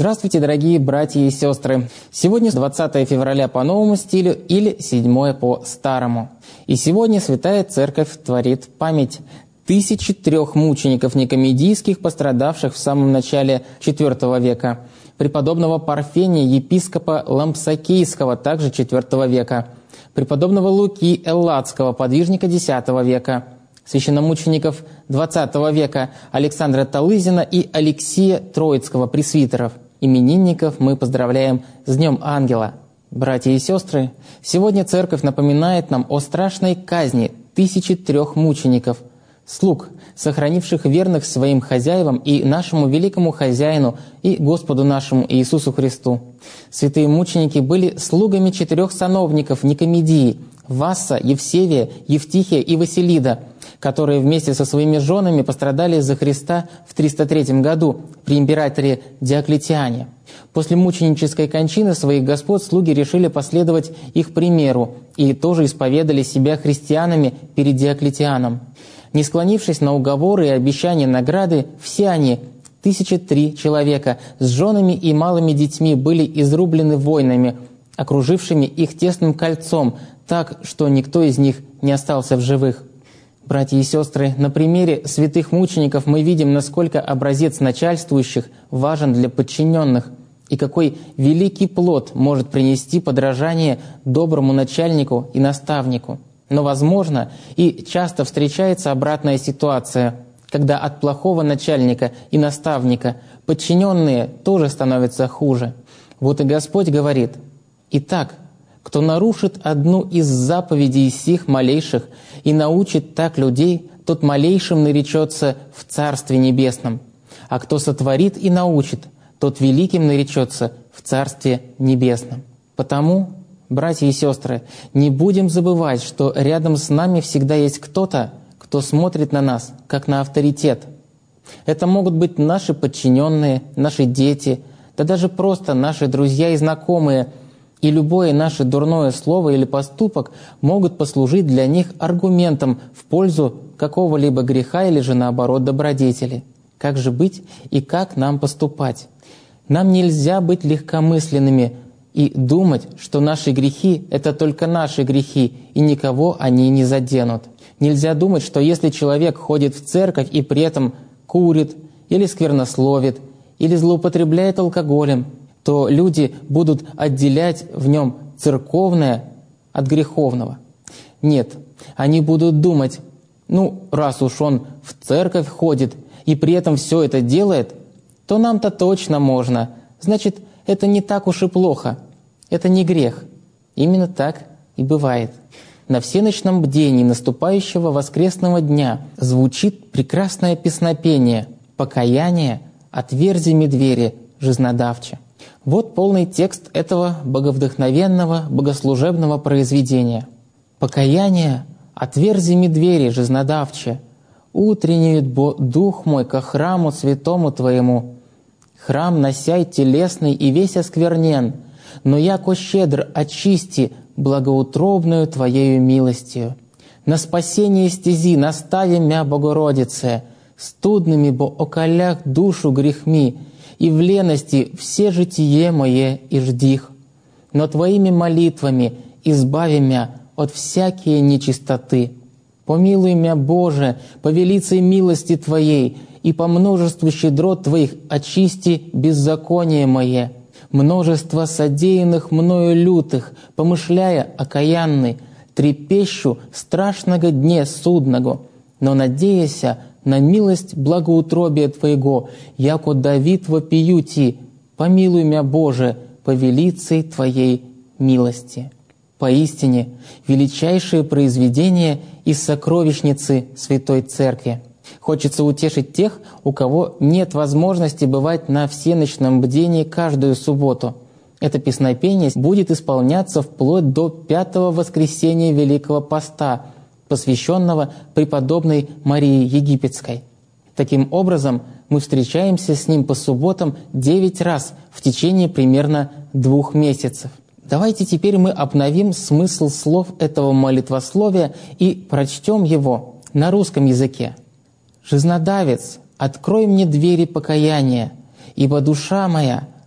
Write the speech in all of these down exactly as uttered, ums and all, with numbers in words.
Здравствуйте, дорогие братья и сестры! Сегодня двадцатое февраля по новому стилю или седьмое по старому. И сегодня Святая Церковь творит память тысячи трех мучеников никомедийских, пострадавших в самом начале четвёртого века, преподобного Парфения, епископа Лампсакийского, также четвёртого века, преподобного Луки Элладского, подвижника десятого века, священномучеников двадцатого века Александра Талызина и Алексия Троицкого, пресвитеров. Именинников мы поздравляем с Днем Ангела. Братья и сестры, сегодня Церковь напоминает нам о страшной казни тысячи трех мучеников, слуг, сохранивших верных своим хозяевам и нашему великому хозяину и Господу нашему Иисусу Христу. Святые мученики были слугами четырех сановников Никомедии – Васса, Евсевия, Евтихия и Василида, которые вместе со своими женами пострадали за Христа в триста третьем году при императоре Диоклетиане. После мученической кончины своих господ слуги решили последовать их примеру и тоже исповедали себя христианами перед Диоклетианом. Не склонившись на уговоры и обещания награды, все они, тысяча три человека, с женами и малыми детьми были изрублены воинами, окружившими их тесным кольцом, так, что никто из них не остался в живых. Братья и сестры, на примере святых мучеников мы видим, насколько образец начальствующих важен для подчиненных и какой великий плод может принести подражание доброму начальнику и наставнику. Но, возможно, и часто встречается обратная ситуация, когда от плохого начальника и наставника подчиненные тоже становятся хуже. Вот и Господь говорит: «Итак, кто нарушит одну из заповедей сих малейших и научит так людей, тот малейшим наречется в Царстве Небесном, а кто сотворит и научит, тот великим наречется в Царстве Небесном». Потому, братья и сестры, не будем забывать, что рядом с нами всегда есть кто-то, кто смотрит на нас, как на авторитет. Это могут быть наши подчиненные, наши дети, да даже просто наши друзья и знакомые, и любое наше дурное слово или поступок могут послужить для них аргументом в пользу какого-либо греха или же, наоборот, добродетели. Как же быть и как нам поступать? Нам нельзя быть легкомысленными и думать, что наши грехи — это только наши грехи, и никого они не заденут. Нельзя думать, что если человек ходит в церковь и при этом курит, или сквернословит, или злоупотребляет алкоголем, то люди будут отделять в нем церковное от греховного. Нет, они будут думать: ну, раз уж он в церковь ходит и при этом все это делает, то нам-то точно можно. Значит, это не так уж и плохо. Это не грех. Именно так и бывает. На всеночном бдении наступающего воскресного дня звучит прекрасное песнопение «Покаяние, отверзи ми двери, жизнодавче». Вот полный текст этого боговдохновенного, богослужебного произведения. «Покаяние, отверзи ми двери, жизнодавче, утреннюет бо дух мой ко храму святому Твоему. Храм насяй телесный и весь осквернен, но яко щедр очисти благоутробную Твоею милостью. На спасение стези настави мя, Богородице, студными бо околях душу грехми, и в лености все житие мое и ждих. Но Твоими молитвами избави мя от всякие нечистоты. Помилуй мя, Боже, по велицей милости Твоей, и по множеству щедрот Твоих очисти беззаконие мое. Множество содеянных мною лютых, помышляя окаянный, трепещу страшного дне судного, но надеяся на милость благоутробия Твоего, яко Давид вопию Ти, помилуй мя, Боже, по велицей Твоей милости». Поистине, величайшее произведение из сокровищницы Святой Церкви. Хочется утешить тех, у кого нет возможности бывать на всеночном бдении каждую субботу. Это песнопение будет исполняться вплоть до пятого воскресения Великого Поста, посвященного преподобной Марии Египетской. Таким образом, мы встречаемся с ним по субботам девять раз в течение примерно двух месяцев. Давайте теперь мы обновим смысл слов этого молитвословия и прочтем его на русском языке. «Жизнодавец, открой мне двери покаяния, ибо душа моя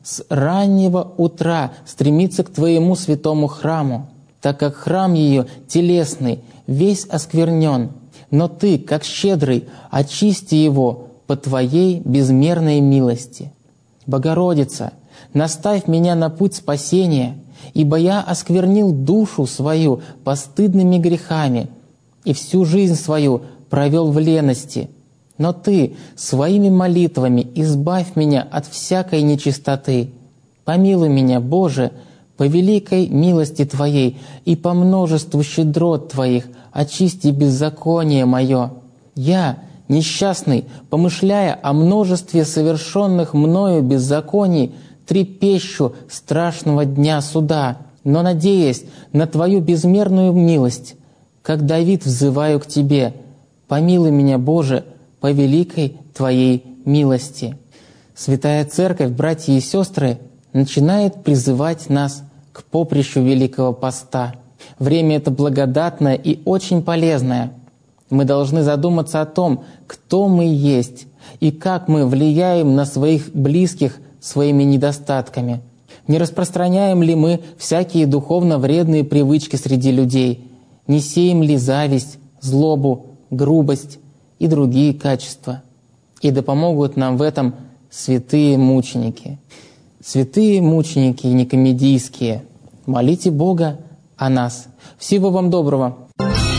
с раннего утра стремится к Твоему святому храму, так как храм ее телесный весь осквернен, но Ты, как щедрый, очисти его по Твоей безмерной милости. Богородица, наставь меня на путь спасения, ибо я осквернил душу свою постыдными грехами и всю жизнь свою провел в лености. Но Ты своими молитвами избавь меня от всякой нечистоты. Помилуй меня, Боже, по великой милости Твоей и по множеству щедрот Твоих очисти беззаконие мое. Я, несчастный, помышляя о множестве совершенных мною беззаконий, трепещу страшного дня суда, но, надеясь на Твою безмерную милость, как Давид взываю к Тебе, помилуй меня, Боже, по великой Твоей милости. Святая Церковь, братья и сестры, начинает призывать нас к поприщу Великого Поста. Время это благодатное и очень полезное. Мы должны задуматься о том, кто мы есть и как мы влияем на своих близких своими недостатками. Не распространяем ли мы всякие духовно вредные привычки среди людей? Не сеем ли зависть, злобу, грубость и другие качества? И да помогут нам в этом святые мученики. Святые мученики никомедийские, молите Бога о нас. Всего вам доброго!